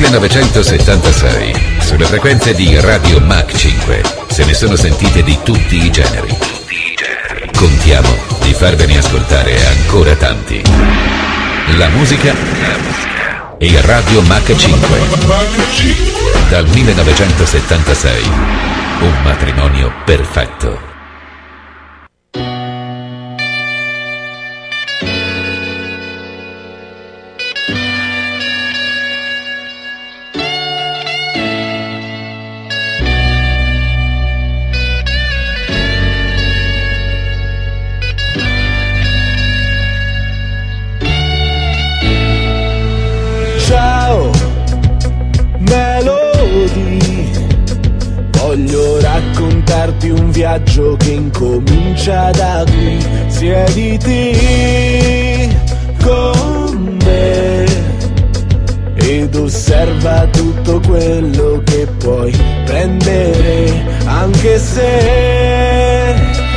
1976, sulle frequenze di Radio Mach 5, se ne sono sentite di tutti i generi. Contiamo di farvene ascoltare ancora tanti. La musica e Radio Mach 5. Dal 1976, un matrimonio perfetto. Voglio raccontarti un viaggio che incomincia da qui. Siediti con me ed osserva tutto quello che puoi prendere, anche se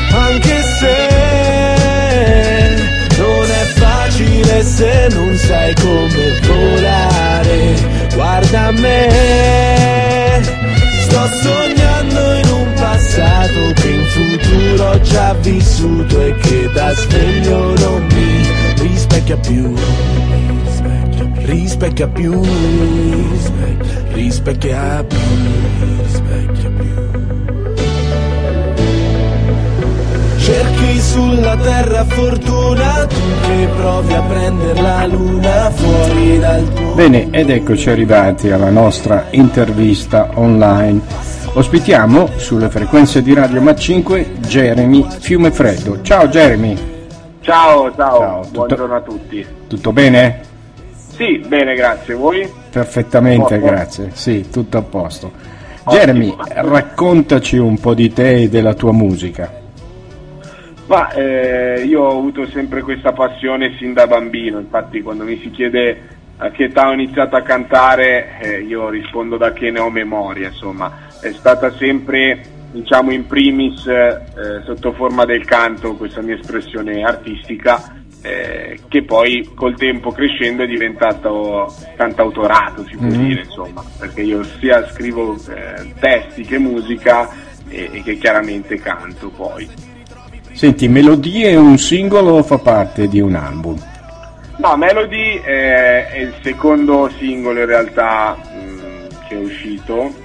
non è facile se non sai come volare. Guarda me, sto sognando in un passato che in futuro ho già vissuto e che da sveglio non mi rispecchia più. Rispecchia più, rispecchia più. Cerchi sulla terra fortuna, tu che provi a prendere la luna fuori dal tuo... Bene, ed eccoci arrivati alla nostra intervista online. Ospitiamo sulle frequenze di Radio Mach 5 Jeremy Fiumefreddo. Ciao Jeremy. Ciao, buongiorno a tutti. Tutto bene? Sì, bene, grazie. Voi? Perfettamente, grazie. Sì, tutto a posto. Jeremy, raccontaci un po' di te e della tua musica. Ma io ho avuto sempre questa passione sin da bambino, infatti quando mi si chiede a che età ho iniziato a cantare, io rispondo da che ne ho memoria, insomma, è stata sempre, diciamo, in primis sotto forma del canto questa mia espressione artistica, che poi col tempo crescendo è diventato cantautorato, si può dire, insomma, perché io sia scrivo testi che musica e che chiaramente canto poi. Senti, Melodie è un singolo o fa parte di un album? No, Melody è il secondo singolo in realtà che è uscito.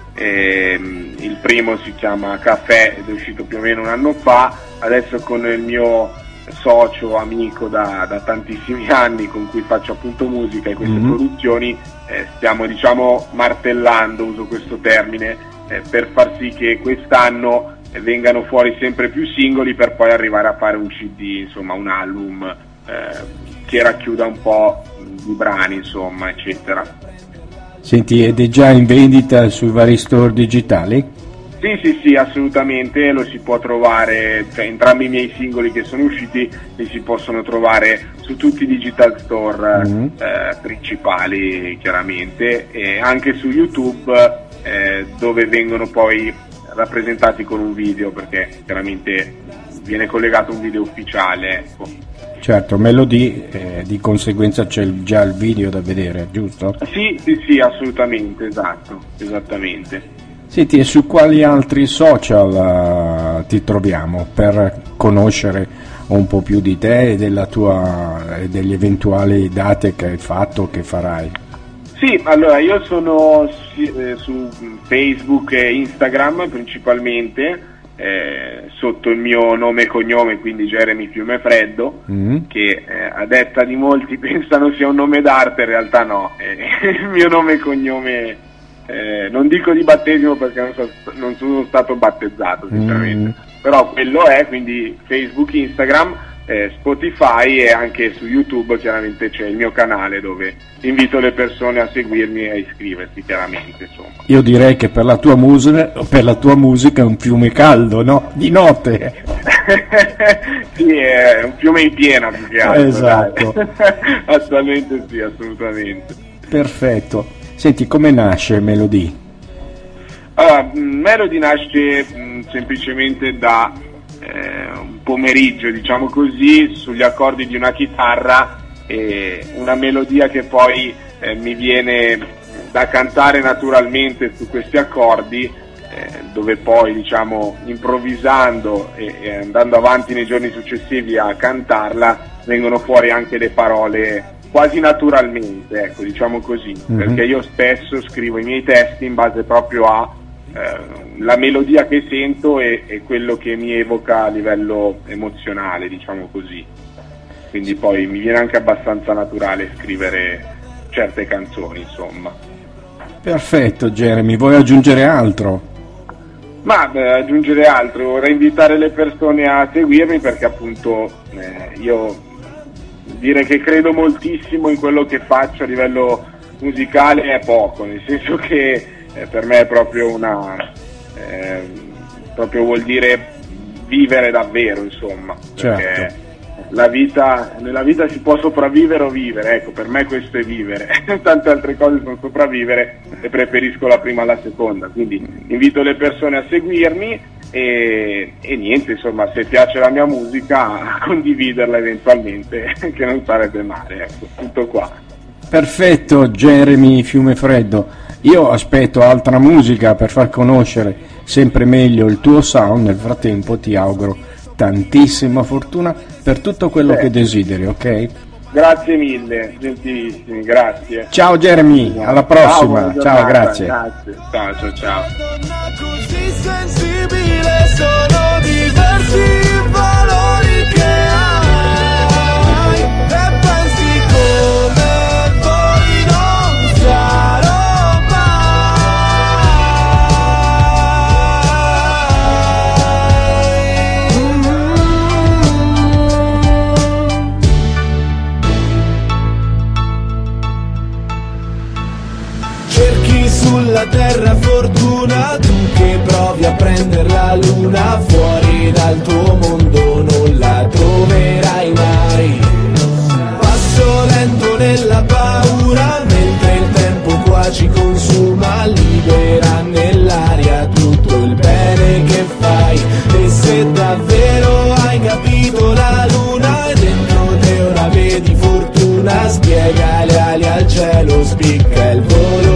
Il primo si chiama Caffè ed è uscito più o meno un anno fa. Adesso con il mio socio, amico da tantissimi anni con cui faccio appunto musica e queste produzioni, stiamo, diciamo, martellando, uso questo termine, per far sì che quest'anno vengano fuori sempre più singoli per poi arrivare a fare un CD, insomma un album che racchiuda un po' di brani, insomma, eccetera. Senti, ed è già in vendita sui vari store digitali? Sì, assolutamente, lo si può trovare, cioè entrambi i miei singoli che sono usciti li si possono trovare su tutti i digital store principali, chiaramente, e anche su YouTube, dove vengono poi rappresentati con un video, perché chiaramente viene collegato un video ufficiale, ecco. Certo, Melody, di conseguenza c'è già il video da vedere, giusto? Sì, assolutamente, esatto, esattamente. Senti, e su quali altri social ti troviamo per conoscere un po' più di te e della tua, degli eventuali date che hai fatto, che farai? Sì, allora io sono su Facebook e Instagram principalmente, sotto il mio nome e cognome, quindi Jeremy Fiumefreddo, che a detta di molti pensano sia un nome d'arte, in realtà no, il mio nome e cognome, non dico di battesimo perché non sono stato battezzato sinceramente, però quello è, quindi Facebook, Instagram, Spotify e anche su YouTube chiaramente c'è il mio canale dove invito le persone a seguirmi e a iscriversi, chiaramente, insomma. Io direi che per la tua musica è un fiume caldo, no? Di notte. Sì, è un fiume in piena più che altro. Esatto. Assolutamente sì, assolutamente. Perfetto. Senti, come nasce Melody? Allora, Melody nasce semplicemente da un pomeriggio, diciamo così, sugli accordi di una chitarra e una melodia che poi mi viene da cantare naturalmente su questi accordi, dove poi diciamo improvvisando e andando avanti nei giorni successivi a cantarla vengono fuori anche le parole quasi naturalmente, ecco, diciamo così, perché io spesso scrivo i miei testi in base proprio a la melodia che sento e quello che mi evoca a livello emozionale, diciamo così. Quindi poi mi viene anche abbastanza naturale scrivere certe canzoni, insomma. Perfetto, Jeremy, vuoi aggiungere altro? Ma aggiungere altro, vorrei invitare le persone a seguirmi, perché appunto io dire che credo moltissimo in quello che faccio a livello musicale è poco, nel senso che per me è proprio proprio vuol dire vivere davvero, insomma, perché certo. Nella vita si può sopravvivere o vivere, ecco, per me questo è vivere, tante altre cose sono sopravvivere e preferisco la prima alla seconda, quindi invito le persone a seguirmi e niente, insomma, se piace la mia musica a condividerla eventualmente, che non sarebbe male, ecco, tutto qua. Perfetto, Jeremy Fiumefreddo. Io aspetto altra musica per far conoscere sempre meglio il tuo sound. Nel frattempo ti auguro tantissima fortuna per tutto quello che desideri, ok? Grazie mille, gentilissimi, grazie. Ciao Jeremy, alla prossima. Ciao, grazie. Ciao. Così sensibile, sono diversi i valori che hai e pensi come poi non sarò mai. Cerchi sulla terra fortuna, tu che provi a prendere la luna, fuori dal tuo mondo non la troverai mai. Passo lento nella paura, mentre il tempo qua ci consuma, libera nell'aria tutto il bene che fai. E se davvero hai capito la luna e dentro te ora vedi fortuna, spiega le ali al cielo, spicca il volo